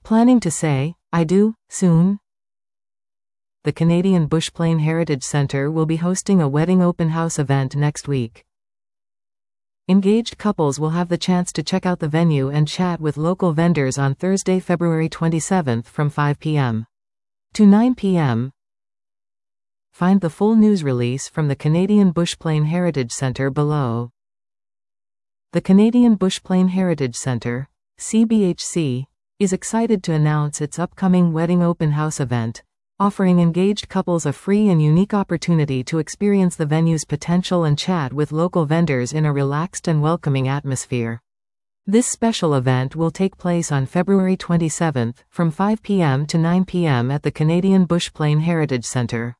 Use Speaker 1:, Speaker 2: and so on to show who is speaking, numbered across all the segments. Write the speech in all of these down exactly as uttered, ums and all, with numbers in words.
Speaker 1: Planning to say, I do, soon? The Canadian Bushplane Heritage Centre will be hosting a wedding open house event next week. Engaged couples will have the chance to check out the venue and chat with local vendors on Thursday, February twenty-seventh from five p m to nine p m Find the full news release from the Canadian Bushplane Heritage Centre below. The Canadian Bushplane Heritage Centre, C B H C, is excited to announce its upcoming wedding open house event, offering engaged couples a free and unique opportunity to experience the venue's potential and chat with local vendors in a relaxed and welcoming atmosphere. This special event will take place on February twenty-seventh from five p m to nine p m at the Canadian Bushplane Heritage Centre.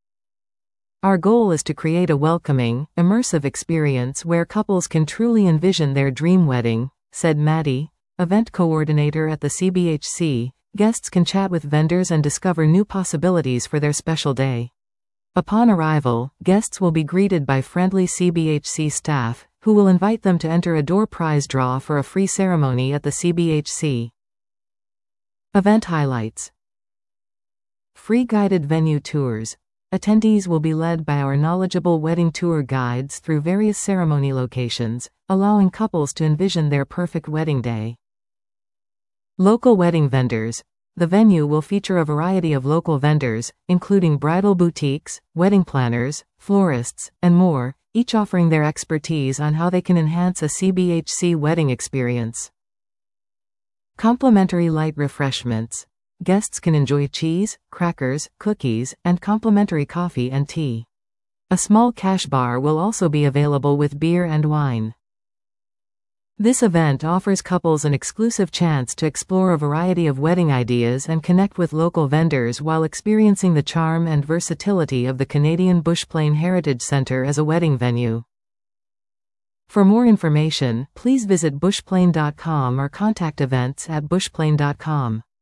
Speaker 1: Our goal is to create a welcoming, immersive experience where couples can truly envision their dream wedding, said Maddie, event coordinator at the C B H C. Guests can chat with vendors and discover new possibilities for their special day. Upon arrival, guests will be greeted by friendly C B H C staff, who will invite them to enter a door prize draw for a free ceremony at the C B H C. Event highlights: free guided venue tours. Attendees will be led by our knowledgeable wedding tour guides through various ceremony locations, allowing couples to envision their perfect wedding day. Local wedding vendors. The venue will feature a variety of local vendors, including bridal boutiques, wedding planners, florists, and more, each offering their expertise on how they can enhance a C B H C wedding experience. Complimentary light refreshments. Guests can enjoy cheese, crackers, cookies, and complimentary coffee and tea. A small cash bar will also be available with beer and wine. This event offers couples an exclusive chance to explore a variety of wedding ideas and connect with local vendors while experiencing the charm and versatility of the Canadian Bushplane Heritage Centre as a wedding venue. For more information, please visit bushplane dot com or contact events at bushplane dot com.